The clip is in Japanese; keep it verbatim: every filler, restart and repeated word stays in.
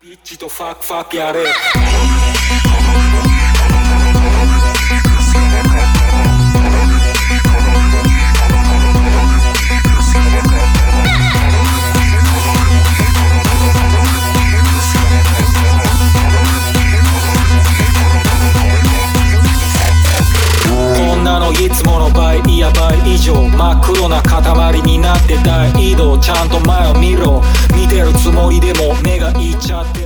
ビッチとファックファックやれ。こんなのいつもの倍、いや倍以上、真っ黒な塊になって大移動。ちゃんと前を見ろ、見てるつもりでも目がいっちゃって